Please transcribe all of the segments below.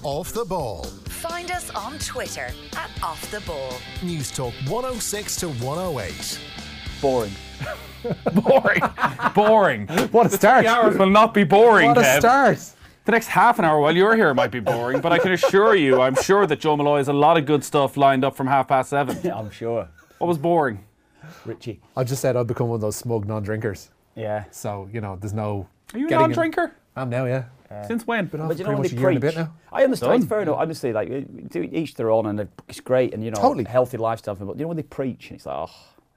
Off the Ball. Find us on Twitter at Off the Ball. News Talk 106 to 108. Boring. Boring. What a start. 3 hours will not be boring, What a Kev. start. The next half an hour while you're here might be boring, but I can assure you, I'm sure that Joe Malloy has a lot of good stuff lined up from 7:30. Yeah, I'm sure. What was boring? Richie. I just said I've become one of those smug non-drinkers. Yeah. So, there's no... Are you a getting in- non-drinker? I'm now, yeah. Since when? Been off But you pretty know when much they a year and a preach, bit now. I understand. It's Done. fair enough. Honestly, like to each their own, and it's great, and Totally. healthy lifestyle. But when they preach, and it's like,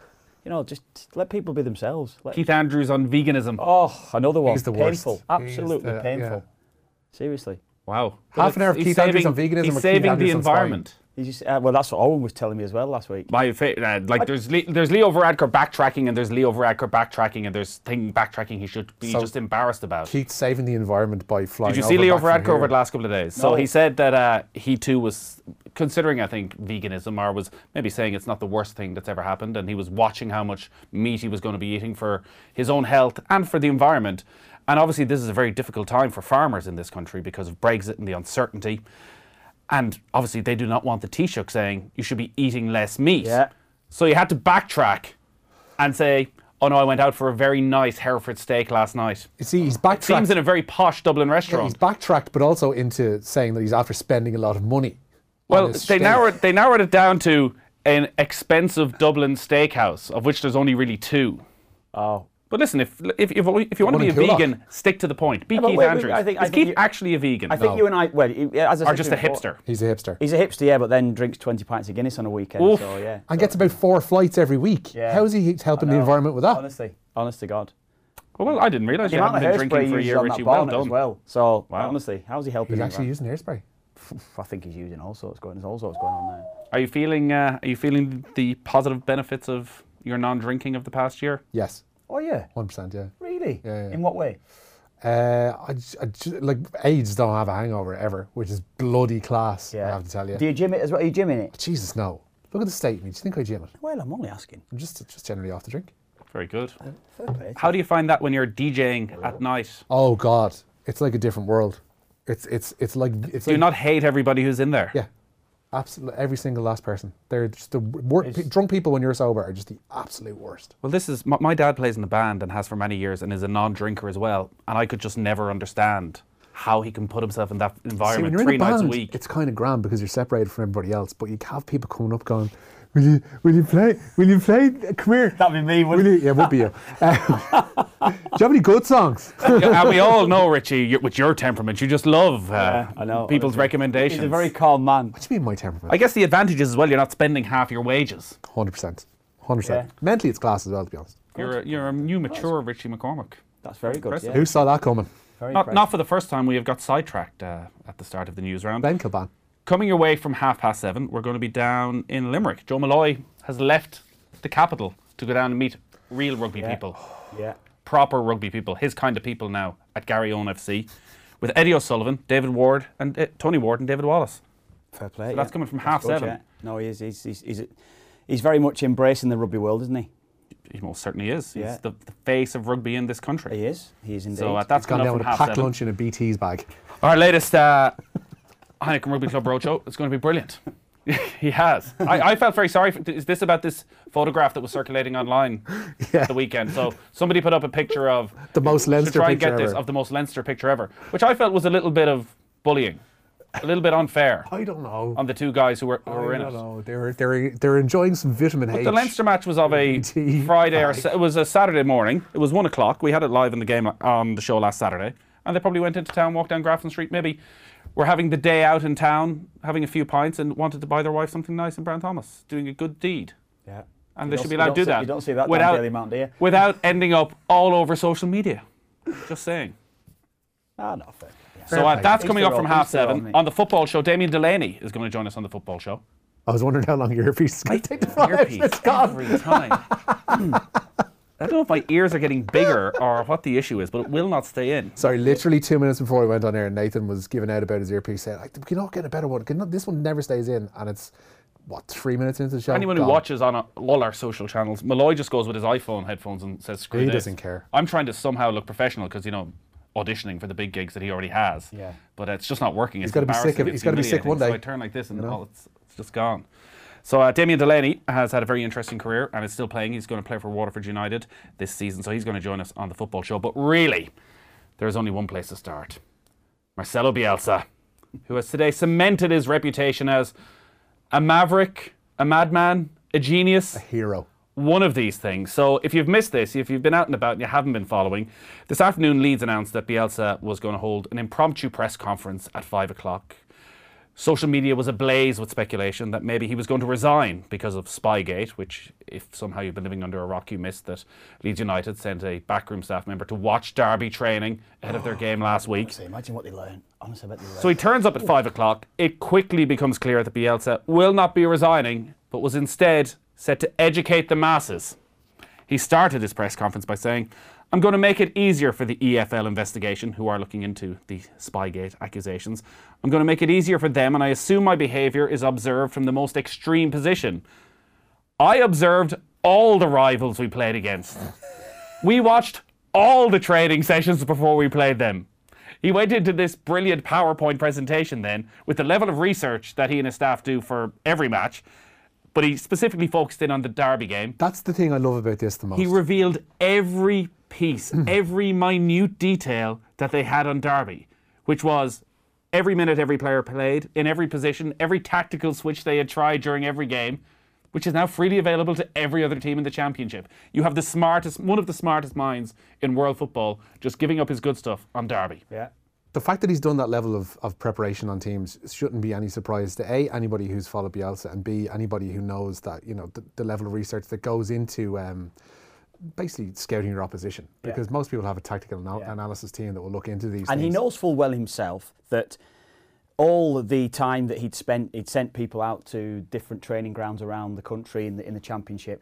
just let people be themselves. Keith Andrews on veganism. Another one. He's the Painful. worst. Absolutely He's the- painful. yeah. Seriously. Wow. Half an hour of He's Keith Andrews saving- on veganism He's or Keith saving the Andrews on spying? environment. He's just well, that's what Owen was telling me as well last week. My there's Leo Varadkar backtracking, and there's Leo Varadkar backtracking, and there's backtracking he should be So, just embarrassed about. Keith saving the environment by flying Did you see over Leo back from Varadkar here. over the last couple of days? So No. he said that he too was considering, I think, veganism, or was maybe saying it's not the worst thing that's ever happened, and he was watching how much meat he was going to be eating for his own health and for the environment. And obviously this is a very difficult time for farmers in this country because of Brexit and the uncertainty. And obviously they do not want the Taoiseach saying you should be eating less meat. Yeah. So you had to backtrack and say, oh no, I went out for a very nice Hereford steak last night. You see, he's backtracked. Seems in a very posh Dublin Yeah, restaurant. he's backtracked, but also into saying that he's after spending a lot of money. Well, on his they steak. narrowed it down to an expensive Dublin steakhouse, of which there's only really two. Oh. But listen, if you want to One be a in Coolock. vegan, stick to the point. Be but Keith wait, Andrews. I think Is Keith you- actually a vegan? I think you and I, as I or said just to a you before, hipster? He's a hipster. He's a hipster, yeah, but then drinks 20 pints of Guinness on a weekend. Oof. So yeah. And gets about 4 flights every week. Yeah. How is he helping I the know. environment with that? Honest to God. Well, I didn't realise The you amount hadn't of been hairspray drinking for a used year, on Richie. that Well bonnet as done. well. So Wow. honestly, how's he helping? He's the actually environment? using hairspray. I think he's using all sorts going. There's all sorts going on there. Are you feeling the positive benefits of your non-drinking of the past year? Yes, Oh yeah. 100%, yeah. Really? Yeah. In what way? Like AIDS don't have a hangover ever, which is bloody class, Yeah. I have to tell you. Do you gym it as well? Are you gymming it? Jesus, no. Look at the state of me. Do you think I gym it? Well, I'm only asking. I'm just generally off the drink. Very good. Fair play. How do you find that when you're DJing at night? Oh God, it's like a different world. It's like Do you not hate everybody who's in there? Yeah, absolutely. Every single last person. They're just the drunk people when you're sober are just the absolute worst. Well, this is my dad plays in the band and has for many years and is a non-drinker as well. And I could just never understand how he can put himself in that See, when environment you're 3 in a nights a band, week. it's kind of grand because you're separated from everybody else. But you have people coming up going, "Will you play? Come here." That'd be me, Will wouldn't you? Yeah, it would be you. Do you have any good songs? Yeah, and we all know, Richie, with your temperament, you just love I know, people's honestly. recommendations. He's a very calm man. What do you mean my temperament? I guess the advantage is as well, you're not spending half your wages. 100%. 100%. Yeah. Mentally, it's class as well, to be honest. You're a new, mature Richie McCormick. That's very good. Impressive. Yeah. Who saw that coming? Very Not impressive. for the first time, we have got sidetracked at the start of the news round. Ben Kilban. Coming your way from 7:30, we're going to be down in Limerick. Joe Malloy has left the capital to go down and meet real rugby people. Yeah. Proper rugby people, his kind of people now at Garryowen FC, with Eddie O'Sullivan, David Ward, and Tony Ward and David Wallace. Fair play. So that's coming from 7:30. No, he is. He's very much embracing the rugby world, isn't he? He most certainly is. Yeah. He's the face of rugby in this country. He is. He is indeed. So that's Gone coming down up with from a packed 7:30. lunch in a BT's bag. Our latest Heineken Rugby Club Roadshow is going to be brilliant. He has. I felt very sorry. Is this about this photograph that was circulating online the weekend? So somebody put up a picture of The most to Leinster try and picture get this ever. of the most Leinster picture ever, which I felt was a little bit of bullying, a little bit unfair I don't know. on the two guys who were I in don't it. know. They're enjoying some vitamin H. The Leinster match was of a Tea Friday or bag. it was a Saturday morning. It was 1 o'clock. We had it live in the game on the show last Saturday, and they probably went into town, walked down Grafton Street. Maybe were having the day out in town, having a few pints, and wanted to buy their wife something nice in Brown Thomas, doing a good deed. Yeah. And You they should be don't- allowed to you do don't that. see- you don't see that down without, Daily Mount, do you? without ending up all over social media. Just saying. Ah, no, fair. Yeah. So play. that's Each coming their up from own, each their 7:30 own, mate. on the football show. Damien Delaney is going to join us on the football show. I was wondering how long your earpiece is going to take to fly out. Earpiece It's gone. every time. I don't know if my ears are getting bigger or what the issue is, but it will not stay in. Sorry, literally 2 minutes before we went on air, Nathan was giving out about his earpiece, saying, like, "Can you not get a better one? This one never stays in." And it's, 3 minutes into the show? Anyone who Gone. watches on all our social channels, Malloy just goes with his iPhone headphones and says, "Screw He this." doesn't care. I'm trying to somehow look professional because auditioning for the big gigs that he already has. Yeah. But it's just not working. He's got to be sick. He's got to be sick one day. So I turn like this and it's just gone. So Damien Delaney has had a very interesting career and is still playing. He's going to play for Waterford United this season, so he's going to join us on the football show. But really, there's only one place to start. Marcelo Bielsa, who has today cemented his reputation as a maverick, a madman, a genius. A hero. One of these things. So if you've missed this, if you've been out and about and you haven't been following, this afternoon Leeds announced that Bielsa was going to hold an impromptu press conference at 5 o'clock. Social media was ablaze with speculation that maybe he was going to resign because of Spygate, which, if somehow you've been living under a rock, you missed that Leeds United sent a backroom staff member to watch Derby training ahead of their game last week. Honestly, imagine what they learned. Honestly, I bet they learned. So he turns up at 5 o'clock. It quickly becomes clear that Bielsa will not be resigning, but was instead set to educate the masses. He started his press conference by saying, I'm going to make it easier for the EFL investigation, who are looking into the Spygate accusations. I'm going to make it easier for them, and I assume my behaviour is observed from the most extreme position. I observed all the rivals we played against. We watched all the training sessions before we played them. He went into this brilliant PowerPoint presentation then with the level of research that he and his staff do for every match, but he specifically focused in on the Derby game. That's the thing I love about this the most. He revealed every piece, every minute detail that they had on Derby, which was every minute every player played, in every position, every tactical switch they had tried during every game, which is now freely available to every other team in the Championship. You have one of the smartest minds in world football just giving up his good stuff on Derby. Yeah. The fact that he's done that level of preparation on teams shouldn't be any surprise to A, anybody who's followed Bielsa, and B, anybody who knows that, you know, the level of research that goes into basically scouting your opposition. Because most people have a tactical analysis team that will look into these things. And he knows full well himself that all the time that he'd sent people out to different training grounds around the country in the Championship,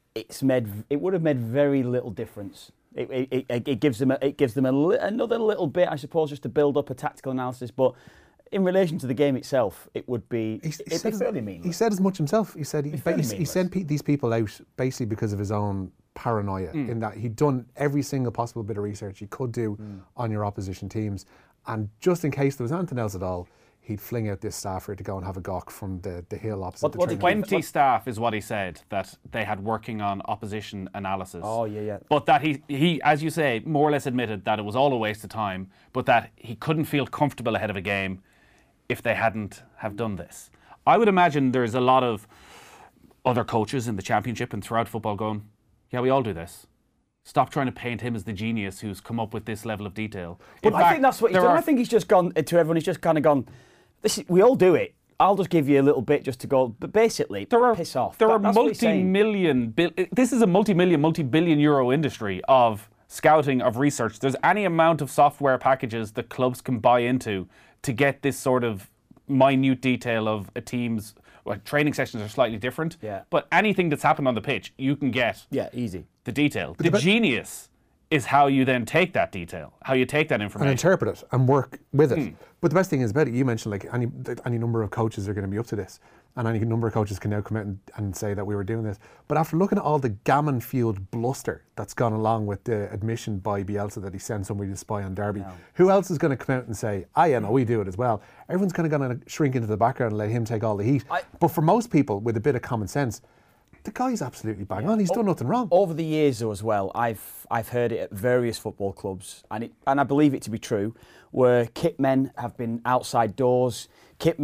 it would have made very little difference. It gives them another little bit, I suppose, just to build up a tactical analysis. But in relation to the game itself, it would be fairly meaningless. He said as much himself. He said he sent these people out basically because of his own paranoia, in that he'd done every single possible bit of research he could do on your opposition teams, and just in case there was anything else at all, he'd fling out this staffer to go and have a gawk from the hill opposite the training. 20 staff is what he said that they had working on opposition analysis. Oh, yeah. But that he, as you say, more or less admitted that it was all a waste of time, but that he couldn't feel comfortable ahead of a game if they hadn't have done this. I would imagine there's a lot of other coaches in the Championship and throughout football going, yeah, we all do this. Stop trying to paint him as the genius who's come up with this level of detail. But I think that's what he's done. I think he's just gone to everyone. He's just kind of gone, we all do it. I'll just give you a little bit just to go. But basically, piss off. There are multi-million. This is a multi-billion euro industry of scouting, of research. There's any amount of software packages that clubs can buy into to get this sort of minute detail of a team's. Well, training sessions are slightly different, but anything that's happened on the pitch, you can get easy. The detail. The genius is how you then take that detail, how you take that information. And interpret it and work with it. But the best thing is about it, you mentioned like any number of coaches are going to be up to this, and any number of coaches can now come out and say that we were doing this. But after looking at all the gammon-fueled bluster that's gone along with the admission by Bielsa that he sent somebody to spy on Derby, who else is going to come out and say, yeah, no, we do it as well? Everyone's kind of going to shrink into the background and let him take all the heat. But for most people with a bit of common sense, the guy's absolutely bang on. He's done nothing wrong. Over the years, though, as well, I've heard it at various football clubs, and I believe it to be true, where kit men have been outside doors, kit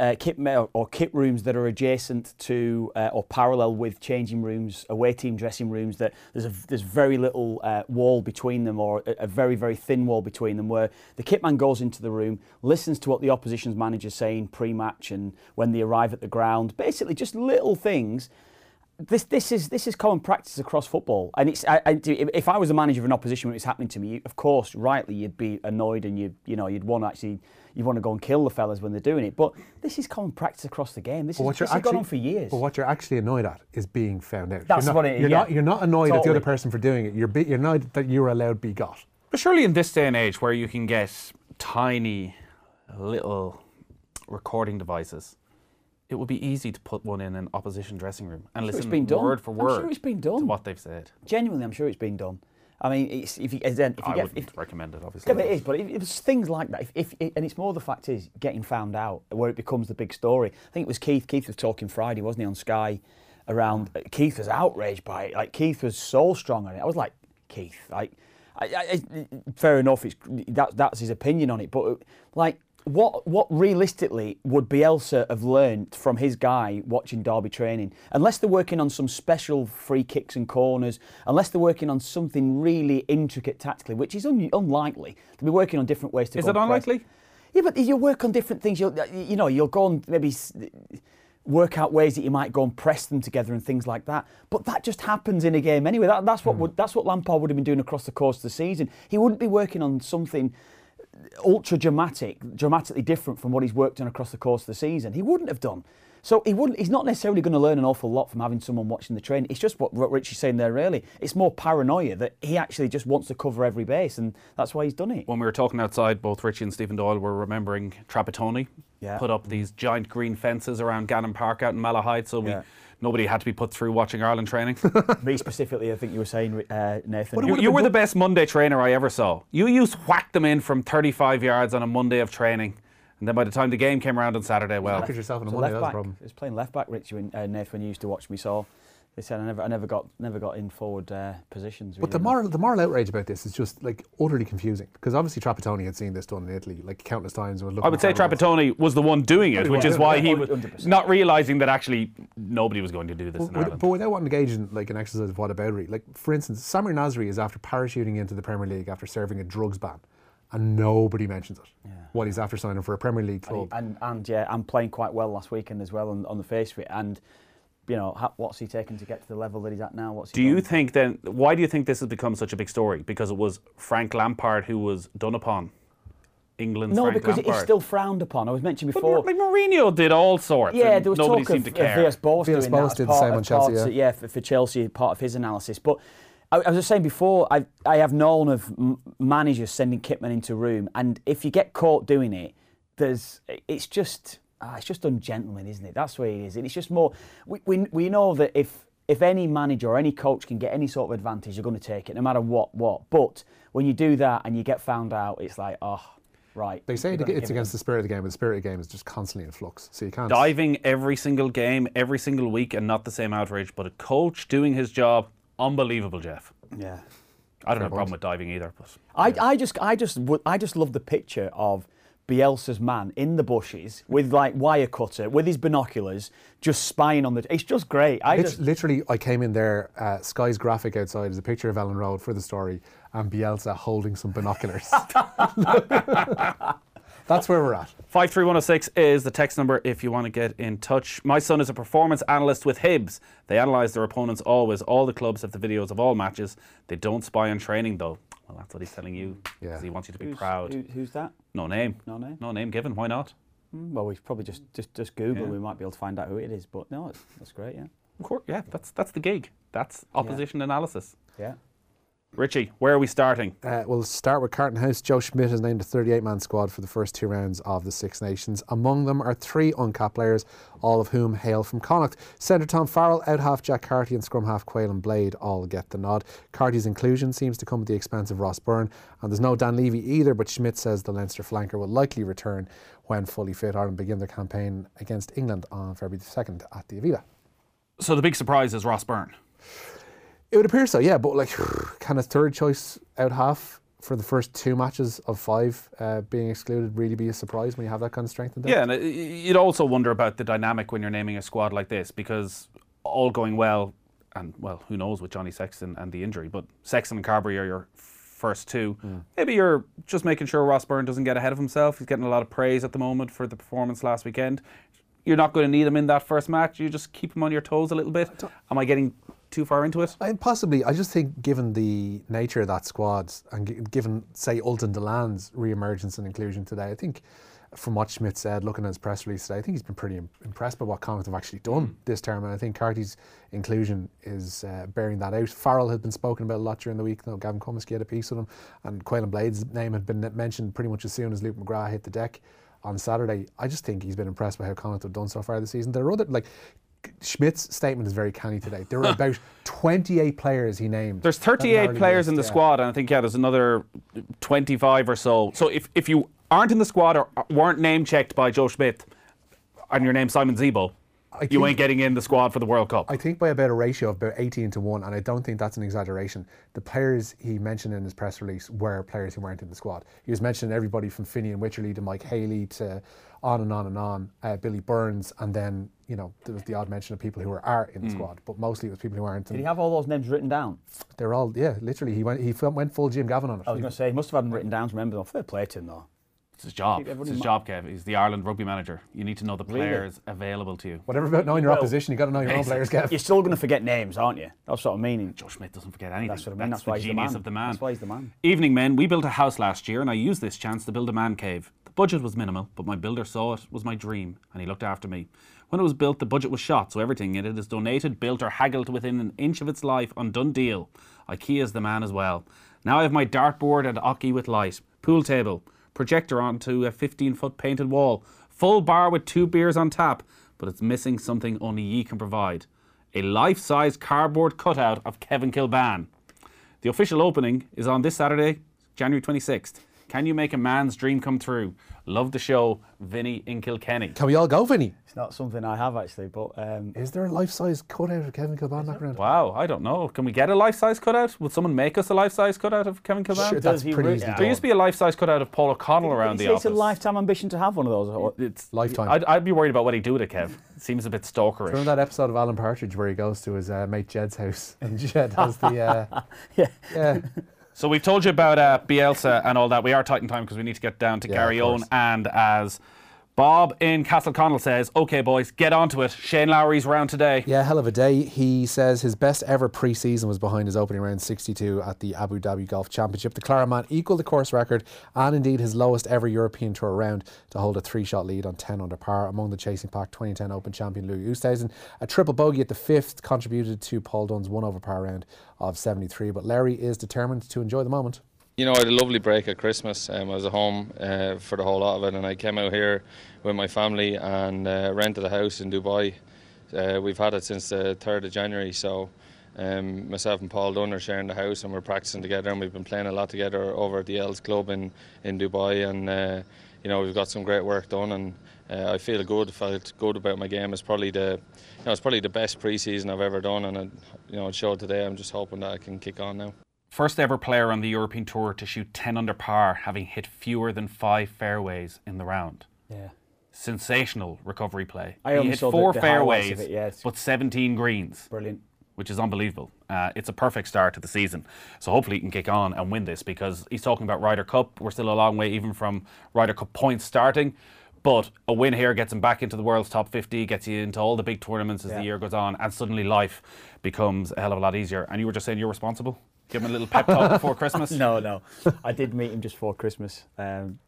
rooms that are adjacent to or parallel with changing rooms, away team dressing rooms. That there's very little wall between them, or a very, very thin wall between them, where the kit man goes into the room, listens to what the opposition's manager's saying pre-match and when they arrive at the ground. Basically, just little things. This is common practice across football, and if I was a manager of an opposition when it was happening to me, of course, rightly you'd be annoyed and you'd want to go and kill the fellas when they're doing it. But this is common practice across the game. This has gone on for years. But what you're actually annoyed at is being found out. That's what it is. You're not annoyed at the other person for doing it. You're annoyed that you're allowed be got. But surely in this day and age, where you can get tiny little recording devices, it would be easy to put one in an opposition dressing room and listen word for word to what they've said. Genuinely, I'm sure it's been done. I mean, if you get, wouldn't recommend it, obviously. Yeah, but it is. But it was things like that. And it's more the fact is getting found out where it becomes the big story. I think it was Keith. Keith was talking Friday, wasn't he, on Sky? Around Keith was outraged by it. Like Keith was so strong on it. I was like, Keith, like, fair enough. That's his opinion on it. But like, what realistically would Bielsa have learned from his guy watching Derby training? Unless they're working on some special free kicks and corners, unless they're working on something really intricate tactically, which is unlikely. They'll be working on different ways to. Is it unlikely? Yeah, but you work on different things. You'll go and maybe work out ways that you might go and press them together and things like that. But that just happens in a game anyway. That's what Lampard would have been doing across the course of the season. He wouldn't be working on something ultra dramatically different from what he's worked on across the course of the season. He wouldn't have done. So he's not necessarily going to learn an awful lot from having someone watching the training. It's just what Richie's saying there, really. It's more paranoia that he actually just wants to cover every base, and that's why he's done it. When we were talking outside, both Richie and Stephen Doyle were remembering Trapattoni. Yeah. Put up these giant green fences around Gannon Park out in Malahide, so nobody had to be put through watching Ireland training. Me specifically, I think you were saying, Nathan. You were the best Monday trainer I ever saw. You used to whack them in from 35 yards on a Monday of training. And then by the time the game came around on Saturday, well... Look at yourself on a Monday, that's the problem. I was playing left back, Richie, and Nathan, when you used to watch me, so they said I never got in forward positions. But the moral outrage about this is just like utterly confusing, because obviously Trapattoni had seen this done in Italy like countless times. I would say Trapattoni was the one doing it, which is why he was 100%. not realising that actually nobody was going to do this in Ireland. But without wanting to engage in like an exercise of whataboutery, like for instance, Samir Nasri is after parachuting into the Premier League after serving a drugs ban, and nobody mentions it. Yeah. While he's after signing for a Premier League club. And playing quite well last weekend as well on the face of it. And you know, what's he taken to get to the level that he's at now? Why do you think this has become such a big story? Because it was Frank Lampard who was done upon. England's Frank because Lampard. it's still frowned upon. I was mentioned before. But like Mourinho did all sorts. Yeah, there was nobody talk seemed of to care. Villas-Boas doing Villas-Boas that did the same on Chelsea. Yeah, for Chelsea, part of his analysis. But I was just saying before, I have known of managers sending kitmen into a room, and if you get caught doing it, it's just ungentleman, isn't it? That's the way it is. And it's just more. We know that if any manager or any coach can get any sort of advantage, you're going to take it, no matter what. But when you do that and you get found out, it's like, oh, right. They say it's against the spirit of the game, but the spirit of the game is just constantly in flux. So you can't diving every single game, every single week, and not the same outrage. But a coach doing his job, unbelievable, Jeff. Yeah. I don't have a problem with diving either. But I just love the picture of Bielsa's man in the bushes with like wire cutter, with his binoculars, just spying on the. It's just great. Literally, I came in there. Sky's graphic outside is a picture of Ellen Road for the story, and Bielsa holding some binoculars. That's where we're at. 53106 is the text number if you want to get in touch. My son is a performance analyst with Hibs. They analyse their opponents always. All the clubs have the videos of all matches. They don't spy on training though. Well, that's what he's telling you. Because he wants you to be proud. Who's that? No name. No name? No name given. Why not? Well, we've probably just Google. We might be able to find out who it is. But no, that's great, yeah. Of course, yeah. That's the gig. That's opposition analysis. Yeah. Richie, where are we starting? We'll start with Carton House. Joe Schmidt has named a 38-man squad for the first two rounds of the Six Nations. Among them are three uncapped players, all of whom hail from Connacht. Centre Tom Farrell, out half Jack Carty and scrum half Quaylen Blade all get the nod. Carty's inclusion seems to come at the expense of Ross Byrne, and there's no Dan Levy either, but Schmidt says the Leinster flanker will likely return when fully fit. Ireland begin their campaign against England on February 2nd at the Aviva. So the big surprise is Ross Byrne. It would appear so, yeah, but like, can a third choice out half for the first two matches of five being excluded really be a surprise when you have that kind of strength and depth? Yeah, and you'd also wonder about the dynamic when you're naming a squad like this, because all going well, and well, who knows with Johnny Sexton and the injury, but Sexton and Carberry are your first two. Maybe you're just making sure Ross Byrne doesn't get ahead of himself. He's getting a lot of praise at the moment for the performance last weekend. You're not going to need him in that first match. You just keep him on your toes a little bit. Am I getting too far into it? Possibly. I just think given the nature of that squad and given, say, Ultan Delan's re-emergence and inclusion today, I think from what Schmidt said, looking at his press release today, I think he's been pretty impressed by what Connacht have actually done this term, and I think Carty's inclusion is bearing that out. Farrell had been spoken about a lot during the week. Now, Gavin Cummiskey had a piece with him, and Quaylen Blade's name had been mentioned pretty much as soon as Luke McGrath hit the deck on Saturday. I just think he's been impressed by how Connacht have done so far this season. There are other, like, Schmidt's statement is very canny today. There were about 28 players he named. There's 38 players in the squad, and I think there's another 25 or so. So if you aren't in the squad or weren't name checked by Joe Schmidt, and your name's Simon Zebo, you ain't getting in the squad for the World Cup. I think by about a ratio of about 18 to 1, and I don't think that's an exaggeration. The players he mentioned in his press release were players who weren't in the squad. He was mentioning everybody from Finian Wycherley to Mike Haley to on and on and on, Billy Burns, and then, you know, there was the odd mention of people who are in the squad, but mostly it was people who aren't. Did he have all those names written down? They're all, literally. He went full Jim Gavin on it. I was going to say, he must have had them written down to remember them. Fair play to him, though. It's his job. It's his job, Kev. He's the Ireland rugby manager. You need to know the players available to you. Whatever about knowing your opposition, you got to know your own players, Kev. You're still going to forget names, aren't you? That's what I mean. Joe Schmidt doesn't forget anything. That's what I mean. That's why he's the genius of the man. That's why he's the man. Evening, men. We built a house last year, and I used this chance to build a man cave. The budget was minimal, but my builder saw it was my dream, and he looked after me. When it was built, the budget was shot, so everything in it is donated, built, or haggled within an inch of its life on done deal. IKEA's the man as well. Now I have my dartboard and hockey with light, pool table, projector onto a 15-foot painted wall, full bar with 2 beers on tap, but it's missing something only ye can provide. A life-size cardboard cutout of Kevin Kilbane. The official opening is on this Saturday, January 26th. Can you make a man's dream come true? Love the show, Vinny in Kilkenny. Can we all go, Vinny? It's not something I have, actually, but... Is there a life-size cutout of Kevin Kilbane back around? Wow, I don't know. Can we get a life-size cutout? Would someone make us a life-size cutout of Kevin Kilbane? Sure, that's pretty easy. There used to be a life-size cutout of Paul O'Connell around the office. It's a lifetime ambition to have one of those. It's Lifetime. I'd be worried about what he'd do with it, Kev. It seems a bit stalkerish. Remember that episode of Alan Partridge where he goes to his mate Jed's house and Jed has the... yeah. So we've told you about Bielsa and all that. We are tight in time because we need to get down to Gary Owen. And as Bob in Castleconnell says, OK, boys, get onto it. Shane Lowry's round today. Yeah, hell of a day. He says his best ever pre-season was behind his opening round 62 at the Abu Dhabi Golf Championship. The Clara man equalled the course record and indeed his lowest ever European Tour round to hold a 3-shot lead on 10 under par among the chasing pack. 2010 Open champion Louis Oosthuizen. A triple bogey at the 5th contributed to Paul Dunn's 1 over par round of 73. But Larry is determined to enjoy the moment. You know, I had a lovely break at Christmas. I was at home for the whole lot of it, and I came out here with my family and rented a house in Dubai. We've had it since the 3rd of January, so myself and Paul Dunn are sharing the house and we're practicing together, and we've been playing a lot together over at the Els Club in Dubai, and you know, we've got some great work done, and I felt good about my game. It's probably the best pre-season I've ever done, and it showed today. I'm just hoping that I can kick on now. First ever player on the European Tour to shoot 10 under par, having hit fewer than 5 fairways in the round. Yeah. Sensational recovery play. I only he hit saw 4 the highlights fairways, of it, yeah. but 17 greens. Brilliant. Which is unbelievable. It's a perfect start to the season. So hopefully he can kick on and win this, because he's talking about Ryder Cup. We're still a long way even from Ryder Cup points starting. But a win here gets him back into the world's top 50, gets you into all the big tournaments as the year goes on, and suddenly life becomes a hell of a lot easier. And you were just saying you're responsible? Give him a little pep talk before Christmas? No. I did meet him just before Christmas. He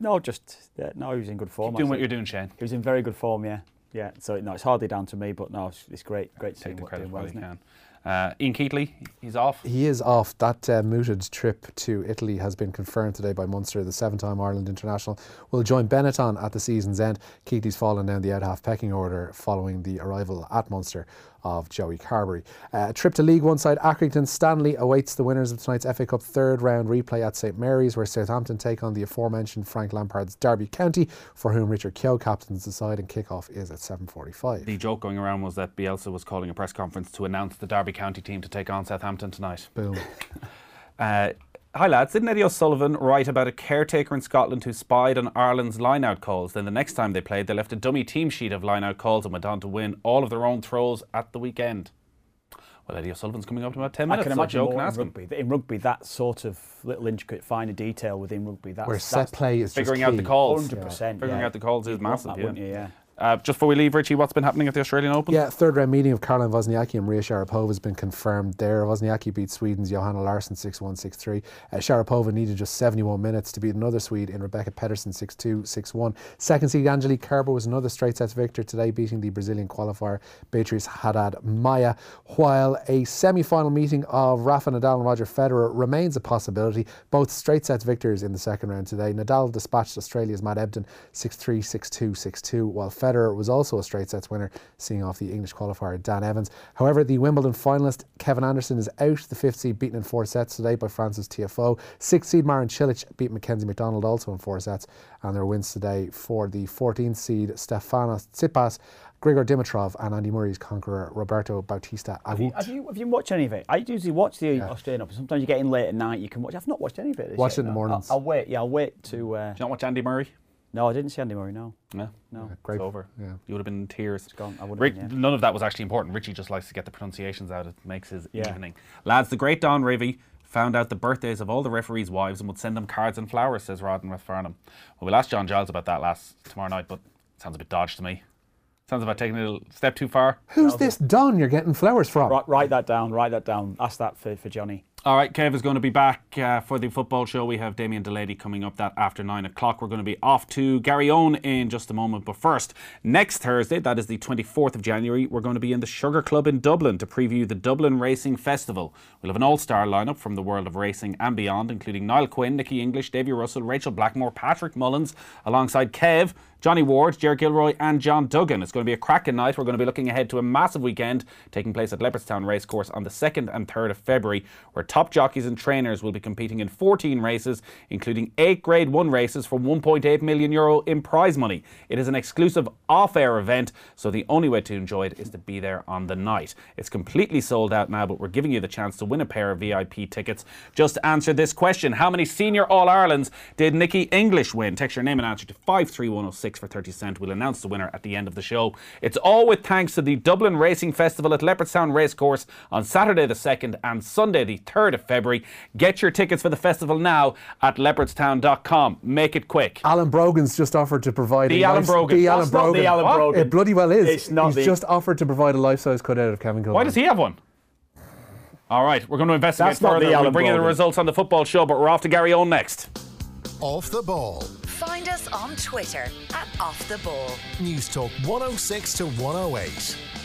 was in good form. Keep doing what you're doing, Shane. He was in very good form, yeah. Yeah, so it's hardly down to me, but no, it's great to see Take him the credit doing well, while you isn't it? can. Ian Keatley, he's off. He is off. That mooted trip to Italy has been confirmed today by Munster. The 7-time Ireland international will join Benetton at the season's end. Keatley's fallen down the out-half pecking order following the arrival at Munster of Joey Carberry. A trip to League One side Accrington Stanley awaits the winners of tonight's FA Cup 3rd round replay at St Mary's, where Southampton take on the aforementioned Frank Lampard's Derby County, for whom Richard Keogh captains the side, and kick-off is at 7:45. The joke going around was that Bielsa was calling a press conference to announce the Derby County team to take on Southampton tonight. Boom. Hi lads, didn't Eddie O'Sullivan write about a caretaker in Scotland who spied on Ireland's line-out calls? Then the next time they played, they left a dummy team sheet of line-out calls and went on to win all of their own throws at the weekend. Well, Eddie O'Sullivan's coming up in about 10 minutes. I can imagine Joe more can ask in rugby. In rugby, that sort of little intricate, finer detail within rugby. Where set play is figuring just out the calls. 100%. Figuring out the calls is massive. That, wouldn't you? Yeah. Just before we leave, Richie, what's been happening at the Australian Open? Yeah, 3rd round meeting of Caroline Wozniacki and Maria Sharapova has been confirmed there. Wozniacki beat Sweden's Johanna Larsson 6-1, 6-3. Sharapova needed just 71 minutes to beat another Swede in Rebecca Pedersen 6-2, 6-1. Second seed Angelique Kerber was another straight sets victor today, beating the Brazilian qualifier Beatriz Haddad Maia, while a semi-final meeting of Rafa Nadal and Roger Federer remains a possibility. Both straight sets victors in the second round today. Nadal dispatched Australia's Matt Ebden 6-3, 6-2, 6-2, while Federer Federer was also a straight sets winner, seeing off the English qualifier Dan Evans. However, the Wimbledon finalist Kevin Anderson is out, the 5th seed beaten in 4 sets today by France's Tiafoe. 6th seed Marin Cilic beat Mackenzie McDonald also in 4 sets, and their wins today for the 14th seed Stefanos Tsitsipas, Grigor Dimitrov, and Andy Murray's conqueror Roberto Bautista Agut. Have you watched any of it? I usually watch the Australian Open. Sometimes you get in late at night, you can watch. I've not watched any of it. Watch it in the mornings. I'll wait. Yeah, I'll wait to. Do you not watch Andy Murray? No, I didn't see Andy Murray. No. No. Great. It's over. Yeah. You would have been in tears. It's gone. I would have been, yeah. None of that was actually important. Richie just likes to get the pronunciations out. It makes his evening. Lads, the great Don Rivy found out the birthdays of all the referees' wives and would send them cards and flowers, says Rod in Rathfarnham. Well, we'll ask John Giles about that tomorrow night, but it sounds a bit dodge to me. Sounds about taking a little step too far. Who's this Don you're getting flowers from? Write that down. Write that down. Ask that for Johnny. All right, Kev is going to be back for the football show. We have Damien Delaney coming up that after 9 o'clock. We're going to be off to Garryowen in just a moment. But first, next Thursday, that is the 24th of January, we're going to be in the Sugar Club in Dublin to preview the Dublin Racing Festival. We'll have an all-star lineup from the world of racing and beyond, including Niall Quinn, Nicky English, Davy Russell, Rachel Blackmore, Patrick Mullins, alongside Kev, Johnny Ward, Ger Gilroy and John Duggan. It's going to be a cracking night. We're going to be looking ahead to a massive weekend taking place at Leopardstown Racecourse on the 2nd and 3rd of February, where top jockeys and trainers will be competing in 14 races, including 8 Grade 1 races for €1.8 million in prize money. It is an exclusive off-air event, so the only way to enjoy it is to be there on the night. It's completely sold out now, but we're giving you the chance to win a pair of VIP tickets. Just answer this question. How many Senior All-Irelands did Nicky English win? Text your name and answer to 53106 for 30 cents. We'll announce the winner at the end of the show. It's all with thanks to the Dublin Racing Festival at Leopardstown Racecourse on Saturday the 2nd and Sunday the 3rd of February. Get your tickets for the festival now at leopardstown.com. Make it quick. Alan Brogan's just offered to provide Alan Brogan. The Alan Brogan. The Alan Brogan. It bloody well is. It's not He's just offered to provide a life-size cutout of Kevin Kilbane. Why does he have one? All right, we're going to investigate That's not further. the We'll Alan bring you the Brogan. results on the football show, but we're off to Garryowen next. Off the ball. Find us on Twitter at Off the Ball. News Talk 106 to 108.